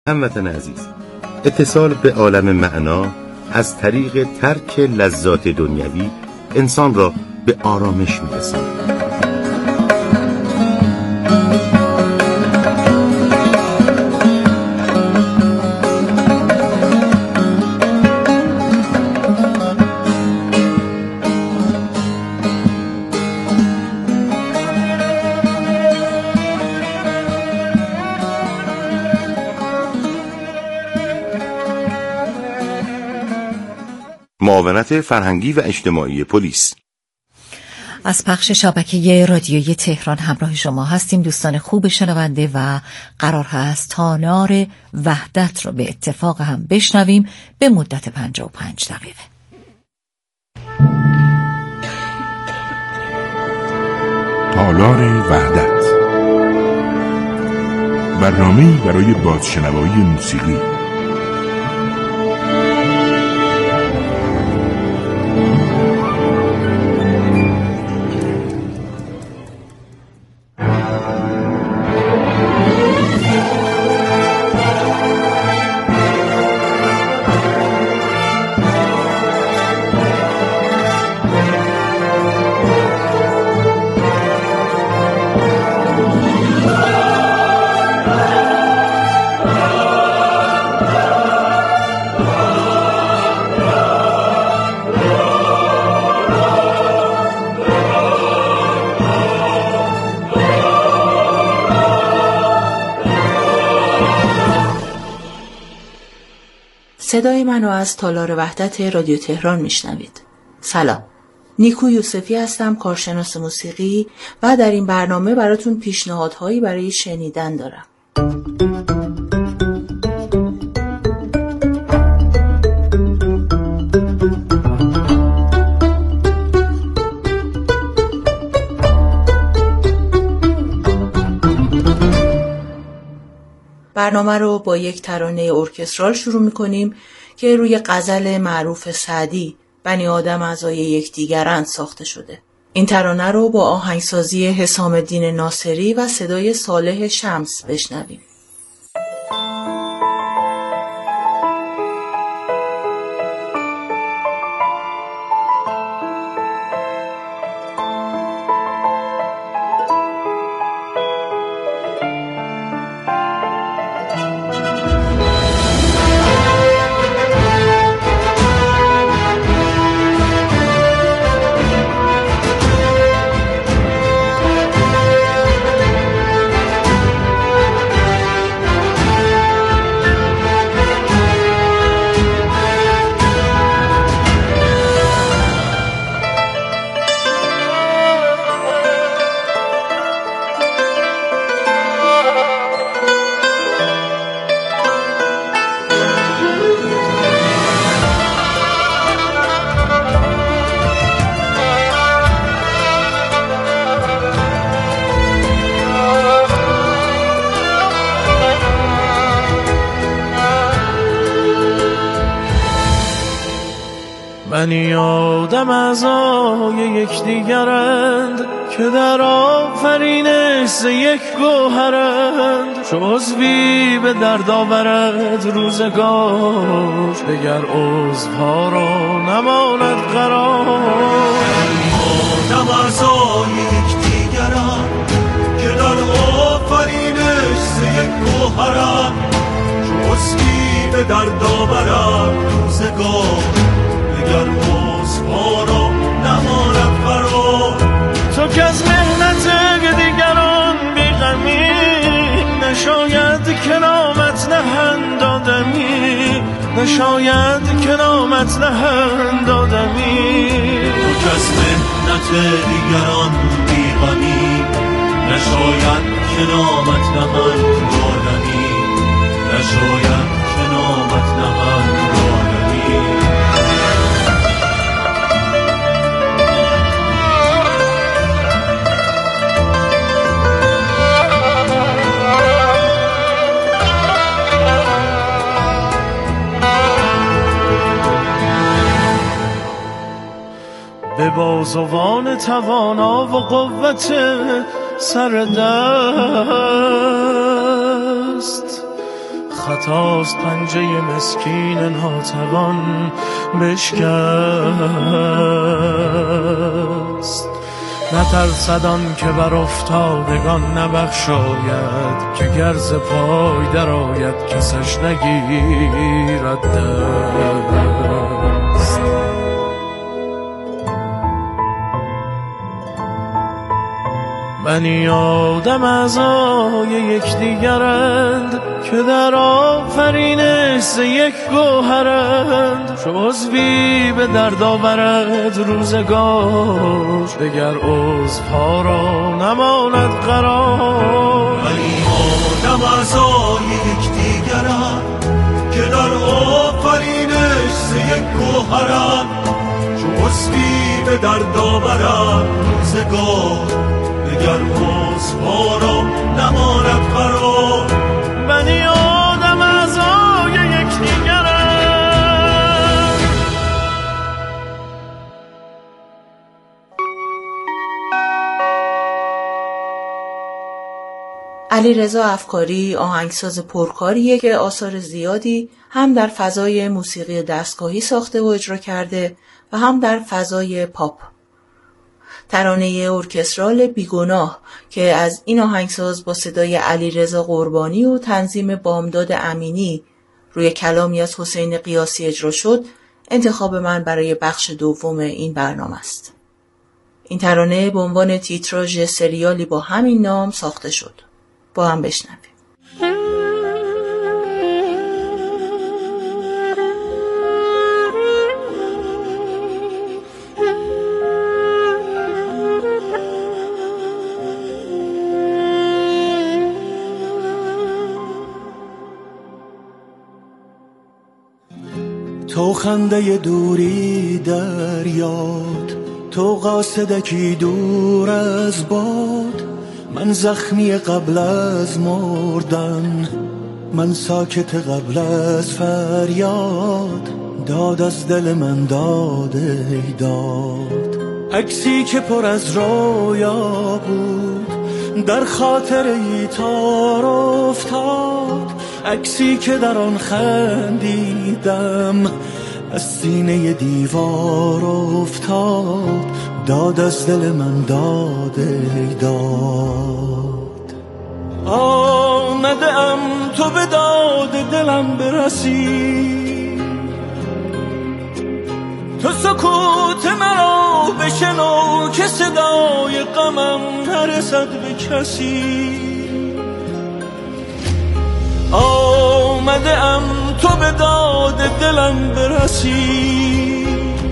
هموطن عزیز، اتصال به عالم معنا از طریق ترک لذات دنیوی انسان را به آرامش می‌رساند. معاونت فرهنگی و اجتماعی پلیس. از پخش شبکه رادیویی تهران همراه شما هستیم دوستان خوب شنونده و قرار هست تالار وحدت رو به اتفاق هم بشنویم به مدت 55 دقیقه. تالار وحدت، برنامه‌ای برای بازشنوایی موسیقی. صدای منو از تالار وحدت رادیو تهران میشنوید. سلام. نیکو یوسفی هستم، کارشناس موسیقی و در این برنامه براتون پیشنهادهایی برای شنیدن دارم. برنامه رو با یک ترانه ارکسترال شروع می‌کنیم که روی غزل معروف سعدی بنی آدم اعضای یکدیگرند ساخته شده. این ترانه رو با آهنگسازی حسام الدین ناصری و صدای صالح شمس بشنویم. بنی آدم اعضای یکدیگرند که در آفرینش ز یک گوهرند، چو عضوی به درد آورد روزگار دگر عضوها را نماند قرار. بنی آدم اعضای یکدیگرند که در آفرینش ز یک گوهرند، چو عضوی به درد آورد روزگار در عضوها را نماند قرار. تو که از محنت دیگران بی‌غمی، نشاید که نامت نهند آدمی، نشاید که نامت نهند آدمی. تو که از محنت دیگران بی‌غمی، نشاید که نامت نهند آدمی، نشاید که نامت نهند آدمی. به بازوان توانا و قوت سر دست خطاست پنجه مسکین ناتوان بشکست. نترسدان که بر افتادگان نبخشاید، که گرز پای در آید کسش نگیرد دست. بنی آدم اعضای یکدیگرند، که در آفرینش ز یک گوهرند. چو عضوی به درد آورد روزگار، دگر عضوها را نماند قرار. بنی آدم اعضای یکدیگرند، که در آفرینش ز یک گوهرند. چو عضوی به درد آورد روزگار، دگر عضوها را نماند قرار. بنی آدم اعضای یکدیگرند. علیرضا افکاری آهنگساز پرکاریه که آثار زیادی هم در فضای موسیقی دستگاهی ساخته و اجرا کرده و هم در فضای پاپ. ترانه ارکسترال بیگناه که از این آهنگساز با صدای علیرضا قربانی و تنظیم بامداد امینی روی کلامی از حسین قیاسی اجرا شد، انتخاب من برای بخش دوم این برنامه است. این ترانه به عنوان تیتراژ سریالی با همین نام ساخته شد. با هم بشنویم. تو خنده دوری در یاد، تو قاصدکی دور از باد. من زخمی قبل از مردن، من ساکت قبل از فریاد. داد از دل من داد ای داد. عکسی که پر از رویا بود، در خاطر ای تار افتاد. عکسی که در آن خندیدم، از سینه دیوار افتاد. داد از دل من داد ای داد. آمده ام تو به داد دلم برسی، تو سکوت مرا بشنو که صدای غمم نرسد به کسی. آمده ام تو به داد دلم برسی،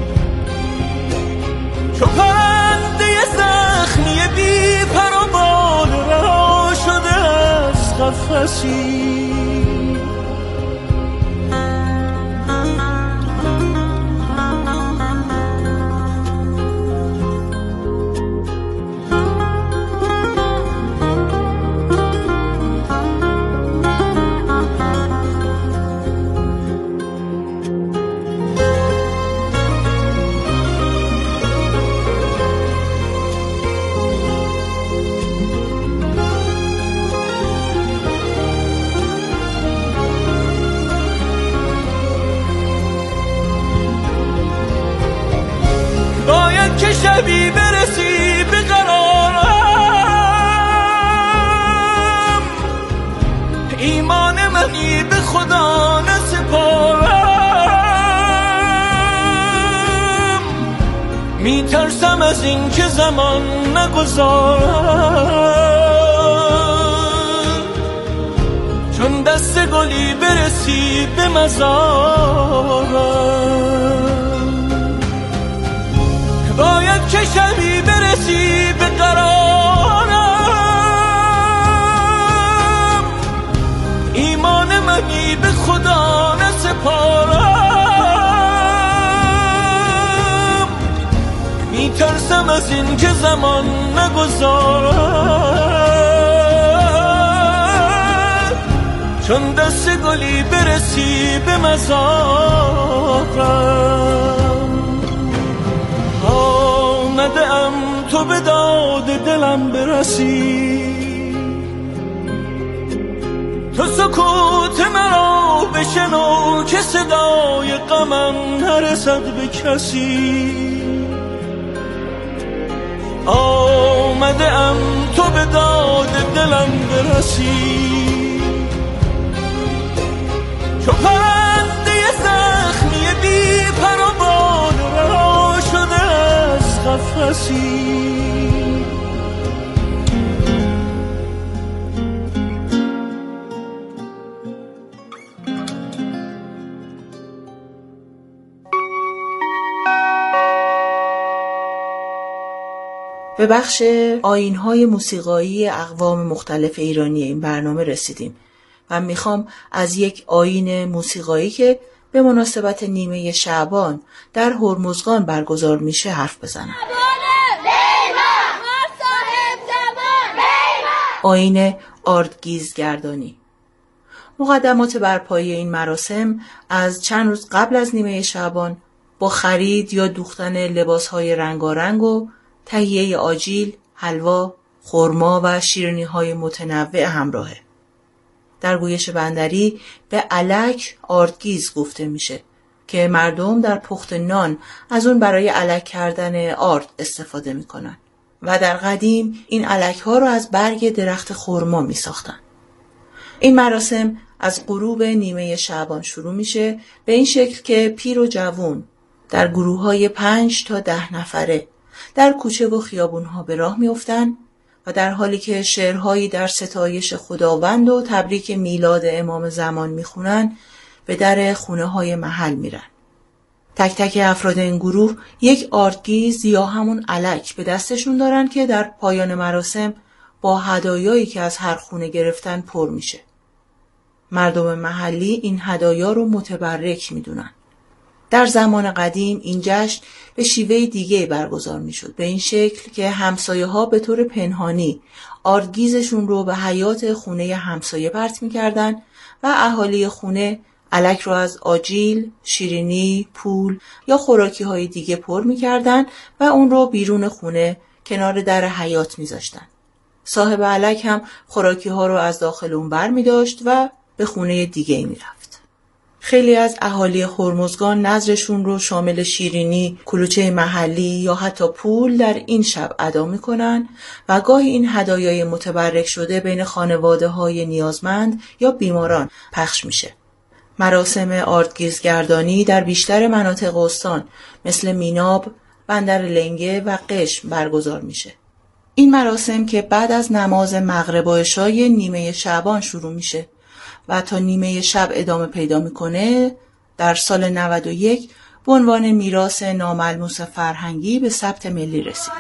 چو پرنده زخمی بی پر و بال رها شده از قفسی. که شبی برسی به قرارم، ایمان منی به خدا نسپارم. میترسم از این که زمان نگذارم، چون دست گلی برسی به مزارم. باید که شبی برسی به قرارم، ایمان منی به خدا نسپارم. میترسم از این که زمان نگذارم، چون دست گلی برسی به مزارم. آمده ام تو به داد دلم برسی، تو سکوت مرا بشنو که صدای غمم نرسد به کسی. آمده ام تو به داد دلم برسی، چو پرنده زخمی بی پر و بال رها شده از قفسی. به بخش آیین‌های موسیقایی اقوام مختلف ایرانی این برنامه رسیدیم و میخوام از یک آیین موسیقایی که به مناسبت نیمه شعبان در هرمزگان برگزار میشه حرف بزنم. آیین آردگیزگردانی. مقدمات برپایی این مراسم از چند روز قبل از نیمه شعبان با خرید یا دوختن لباس‌های رنگارنگ و تهیه آجیل، حلوا، خرما و شیرینی‌های متنوع همراهه. در گویش بندری به الک آردگیز گفته میشه که مردم در پخت نان از اون برای الک کردن آرد استفاده میکنن و در قدیم این الک‌ها رو از برگ درخت خرما میساختن. این مراسم از غروب نیمه شعبان شروع میشه به این شکل که پیر و جوون در گروه‌های 5 تا 10 نفره در کوچه و خیابون‌ها به راه میافتند و در حالی که شعرهایی در ستایش خداوند و تبریک میلاد امام زمان میخونن به در خونه‌های محل میرن. تک تک افراد این گروه یک آردگیز یا همون الک به دستشون دارن که در پایان مراسم با هدایایی که از هر خونه گرفتن پر میشه. مردم محلی این هدایا رو متبرک میدونن. در زمان قدیم این جشن به شیوه دیگه برگزار میشد، به این شکل که همسایه ها به طور پنهانی آردگیزشون رو به حیاط خونه همسایه پرت میکردن و اهالی خونه الک رو از آجیل، شیرینی، پول یا خوراکی های دیگه پر میکردن و اون رو بیرون خونه کنار در حیاط میذاشتن. صاحب الک هم خوراکی ها رو از داخل اون بر میداشت و به خونه دیگه میرفت. خیلی از اهالی هرمزگان نذرشون رو شامل شیرینی، کلوچه محلی یا حتی پول در این شب ادا میکنن و گاهی این هدایای متبرک شده بین خانواده‌های نیازمند یا بیماران پخش میشه. مراسم آردگیزگردانی در بیشتر مناطق استان مثل میناب، بندر لنگه و قشم برگزار میشه. این مراسم که بعد از نماز مغرب و عشای نیمه شعبان شروع میشه و تا نیمه شب ادامه پیدا میکنه، در سال 91 به عنوان میراث ناملموس فرهنگی به ثبت ملی رسید.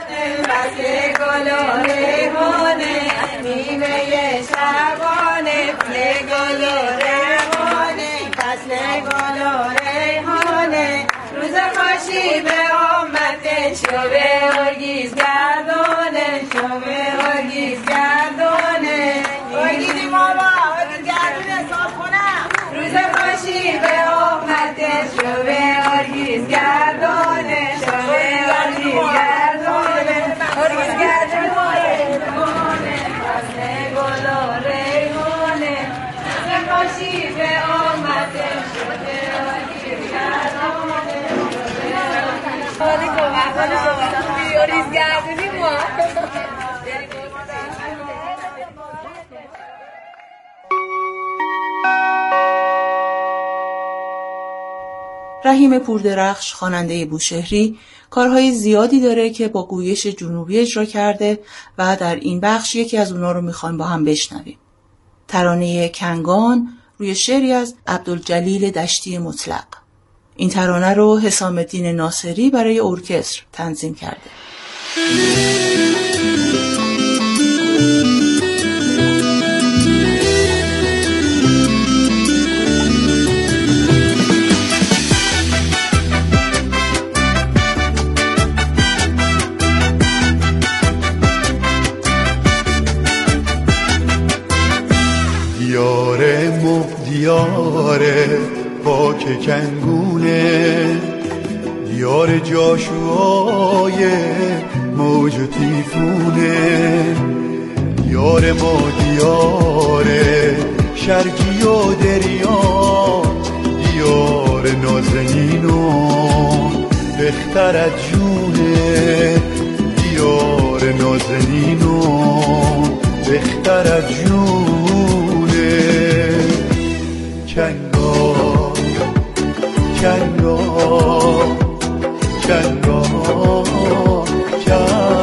رحیم پوردرخش خواننده بوشهری کارهای زیادی داره که با گویش جنوبی اجرا کرده و در این بخش یکی از اونا رو میخوایم با هم بشنویم. ترانه کنگان روی شعری از عبدالجلیل دشتی مطلق. این ترانه رو حسام الدین ناصری برای ارکستر تنظیم کرده. دیاره پاک کنگونه، دیار جاشوهای موج و تیفونه، دیار ما دیاره شرقی و دریا دیار نازنین و بختر از جونه دیار نازنین و بختر از جونه کنگا کنگا کنگا کنگا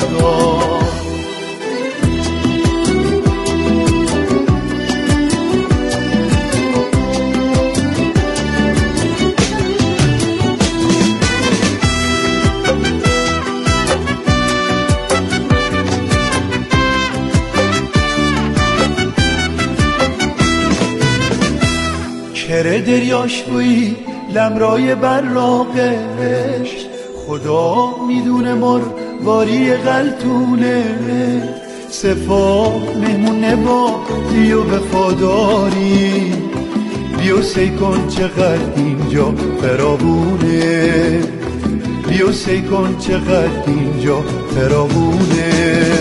کره دریاش بوی لمرای براقش خدا میدونه مرواری غلطونه صفا مهمونه با دیو وفاداری بیو سی کن چقدر اینجا فراوونه بیو سی کن چقدر اینجا فراوونه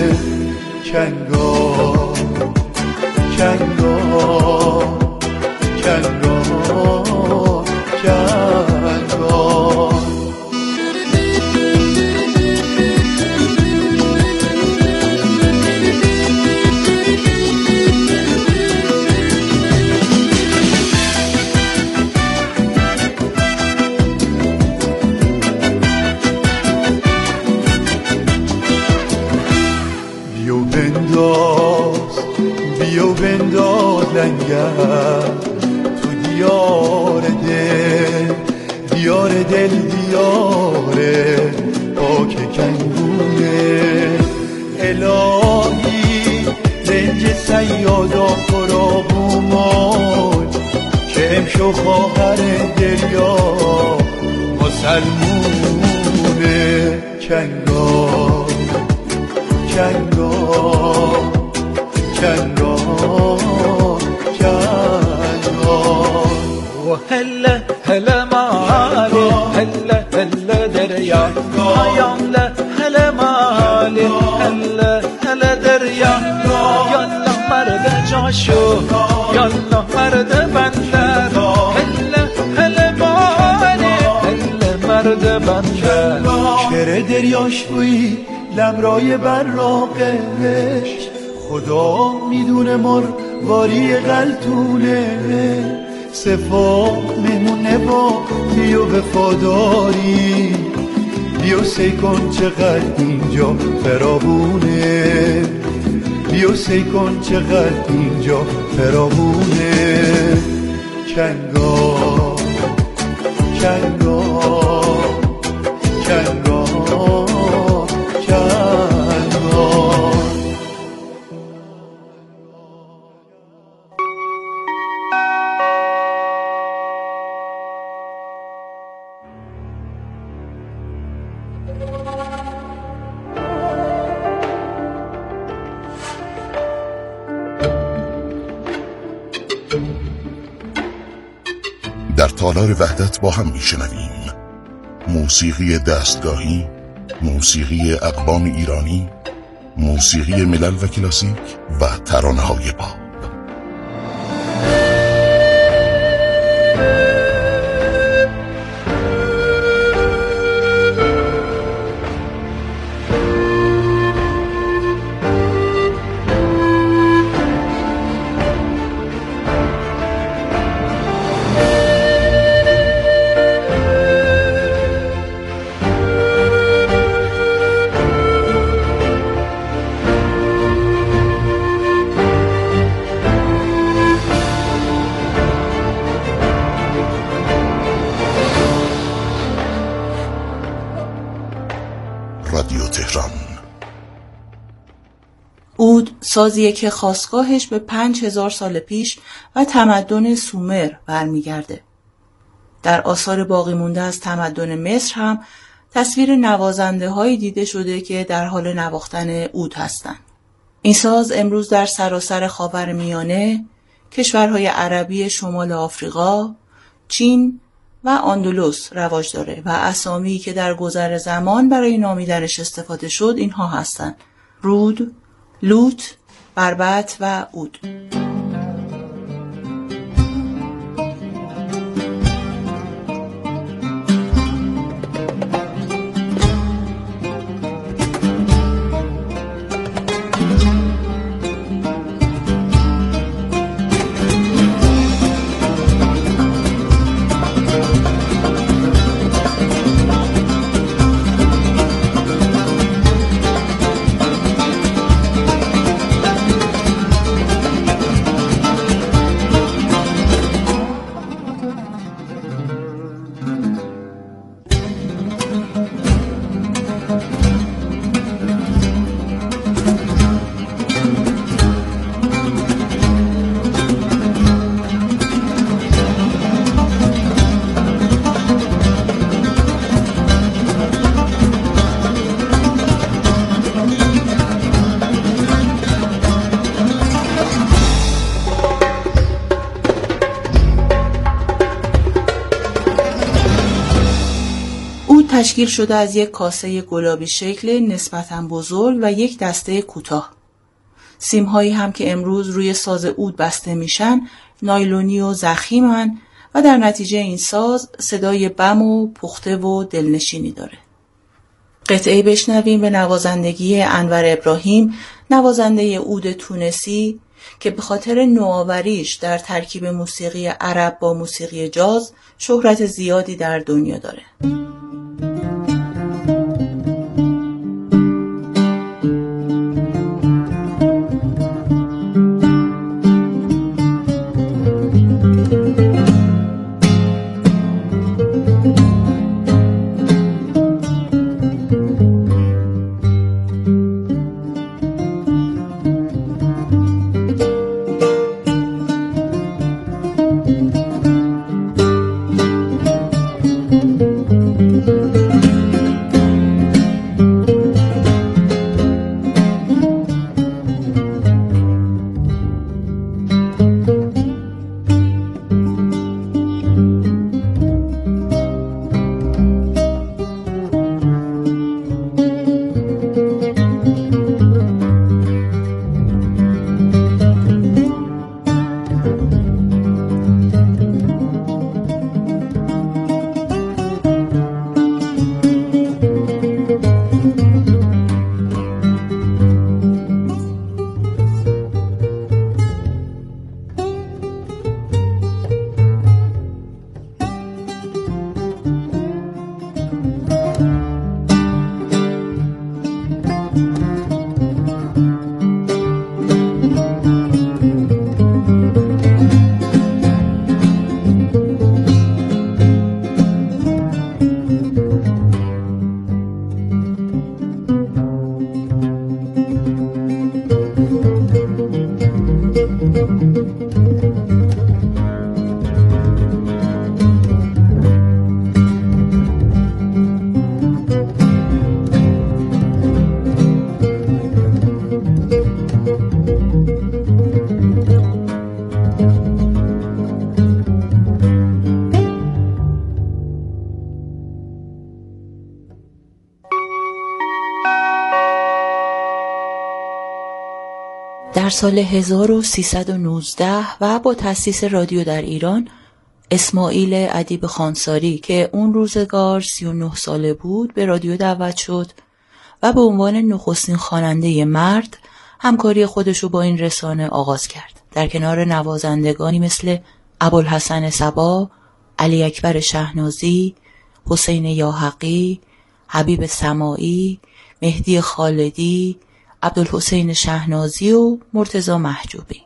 کنگا کنگا کنگا کنگا بیو بنداز لنگر تو دیار دل دیار دل دیار پاک کنگونه الهی رنج سیادا پرابومای که امشو خواهر دریا مسلمونه کنگا کنگا کنگا کنگا و هلا هلا مالی هلا هلا دریا یالا هلا مالی هلا هلا دریا یالا مرد جاشو یالا مرد بندر هلا هلا مالی هلا مرد بندر کره دریاش بوی لمرای براقش خدا میدونه مرواری غلطونه صفا مهمونه با دیو وفاداری بیو سی کن چقدر اینجا فراوونه بیو سی کن چقدر اینجا فراوونه کنگا کنگا کنگا کنگا در تالار وحدت با هم میشنویم موسیقی دستگاهی، موسیقی اقوام ایرانی، موسیقی ملل و کلاسیک و ترانه‌های پاپ. رادیو تهران. عود سازیه که خاستگاهش به 5000 سال پیش و تمدن سومر برمیگرده. در آثار باقی مونده از تمدن مصر هم تصویر نوازنده هایی دیده شده که در حال نواختن عود هستند. این ساز امروز در سراسر خاورمیانه، کشورهای عربی شمال آفریقا، چین و اندلس رواج داره و اسامی که در گذر زمان برای نامیدنش استفاده شد اینها هستند: رود، لوت، بربط و عود. تشکیل شده از یک کاسه گلابی شکل نسبتاً بزرگ و یک دسته کوتاه. سیم‌هایی هم که امروز روی ساز عود بسته میشن نایلونی و ضخیمن و در نتیجه این ساز صدای بم و پخته و دلنشینی داره. قطعه بشنویم به نوازندگی انور ابراهیم، نوازنده عود تونسی که به خاطر نوآوریش در ترکیب موسیقی عرب با موسیقی جاز شهرت زیادی در دنیا داره. در سال 1319 و با تأسیس رادیو در ایران، اسماعیل ادیب خانساری که اون روزگار 39 ساله بود به رادیو دعوت شد و به عنوان نخستین خواننده مرد همکاری خودشو با این رسانه آغاز کرد. در کنار نوازندگانی مثل ابوالحسن صبا، علی اکبر شهنازی، حسین یاحقی، حبیب سماعی، مهدی خالدی، عبدالحسین شهنازی و مرتضی محجوبی.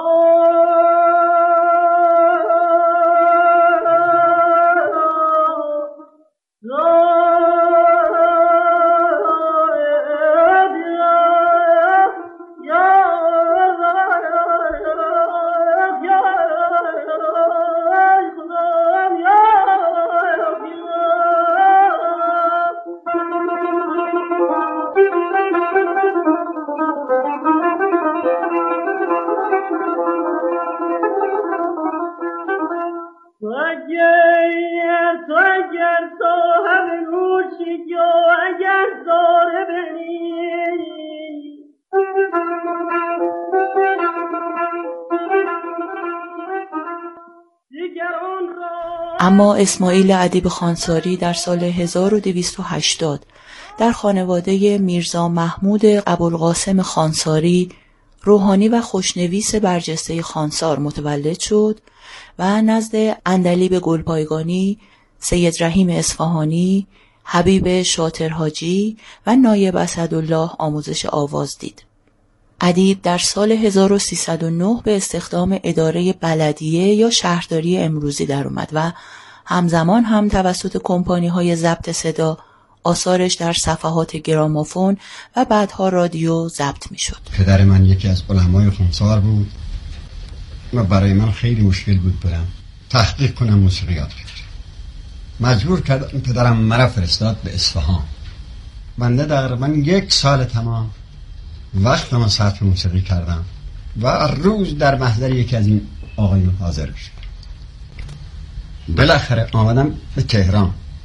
اما اسماعیل ادیب خانساری در سال 1280 در خانواده میرزا محمود ابوالقاسم خانساری، روحانی و خوشنویس برجسته خانسار متولد شد و نزد اندلیب گلپایگانی، سید رحیم اصفهانی، حبیب شاطرحاجی و نایب اسدالله آموزش آواز دید. ادیب در سال 1309 به استخدام اداره بلدیه یا شهرداری امروزی در اومد و همزمان هم توسط کمپانی‌های ضبط صدا آثارش در صفحات گرامافون و بعدها رادیو ضبط می‌شد. پدر من یکی از علمای خانسار بود و برای من خیلی مشکل بود برم تحقیق کنم موسیقیات بگیرم. مجبور کرد پدرم مرا فرستاد به اصفهان. من تقریباً 1 سال تمام وقتم صرف موسیقی کردم و روز در محضر یکی از این آقایون حاضر شد. بالاخره آمدم به تهران.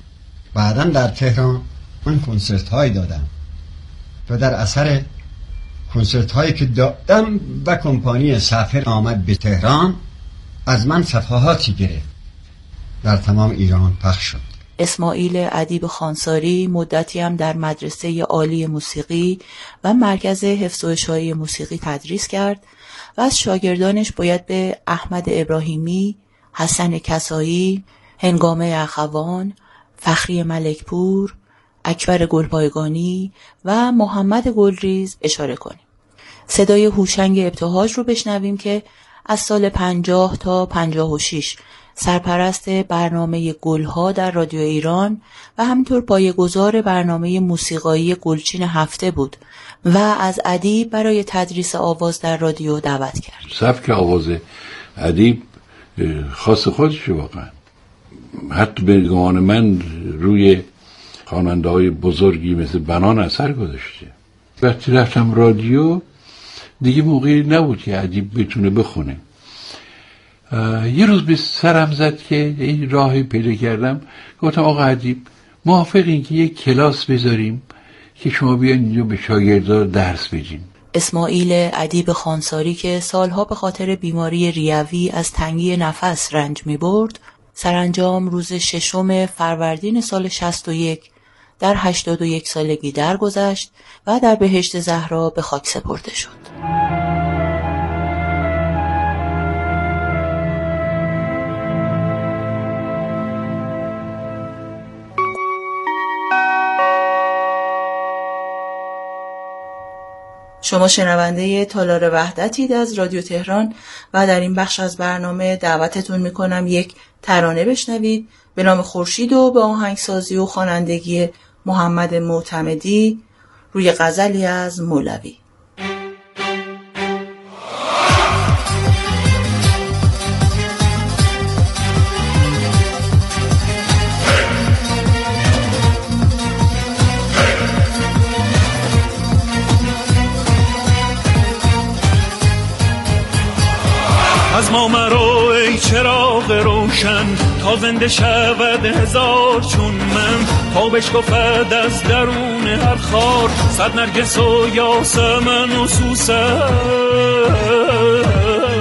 بعداً در تهران من کنسرت هایی دادم و در اثر کنسرت هایی که دادم و کمپانی سفر آمد به تهران، از من صفحاتی گرفت، در تمام ایران پخش شد. اسماعیل ادیب خانساری مدتی هم در مدرسه عالی موسیقی و مرکز حفظ و اشاعه موسیقی تدریس کرد و از شاگردانش باید به احمد ابراهیمی، حسن کسایی، هنگامه اخوان، فخری ملکپور، اکبر گلپایگانی و محمد گلریز اشاره کنیم. صدای هوشنگ ابتهاج رو بشنویم که از سال 50 تا 56 سرپرست برنامه گلها در رادیو ایران و همینطور پایه‌گذار برنامه موسیقایی گلچین هفته بود و از ادیب برای تدریس آواز در رادیو دعوت کرد. سبک آواز ادیب خاص خودشه واقعا. حتی به گمان من روی خواننده های بزرگی مثل بنان اثر گذاشته. وقتی رفتم رادیو دیگه موقعی نبود که ادیب بتونه بخونه. یه روز به سرم زد که این راهی پیدا کردم، گفتم آقا ادیب موافقین که یک کلاس بذاریم که شما بیاین اینجا به شاگردها درس بدین؟ اسماعیل ادیب خانساری که سالها به خاطر بیماری ریوی از تنگی نفس رنج می برد، سرانجام روز 6 فروردین سال 61 در 81 سالگی درگذشت و در بهشت زهرا به خاک سپرده شد. شما شنونده تالار وحدتید از رادیو تهران و در این بخش از برنامه دعوتتون میکنم یک ترانه بشنوید به نام خورشید و به آهنگسازی و خوانندگی محمد معتمدی روی غزلی از مولوی. از ما مرو ای چراغ روشن تا زنده شود هزار چون من، تا بشکفد از درون هر خار صد نرگس و یاسمن و سوسن.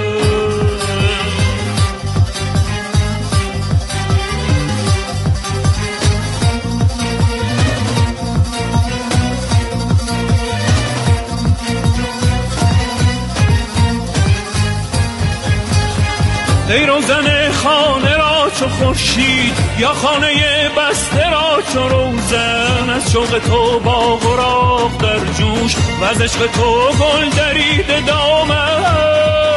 ای روزن خانه را چو خورشید یا خانه بسته را چو روزن، از شوق تو باغ و راغ در جوش و از عشق تو گل درید دامن.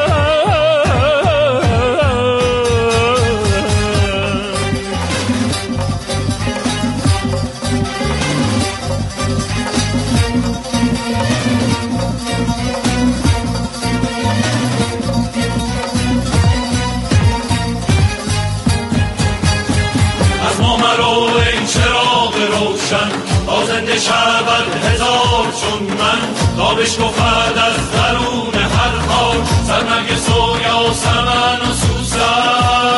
تا زنده شود هزار چون من، تا بشکفد از درون هر خار صد نرگس و یاسمن و سوسن.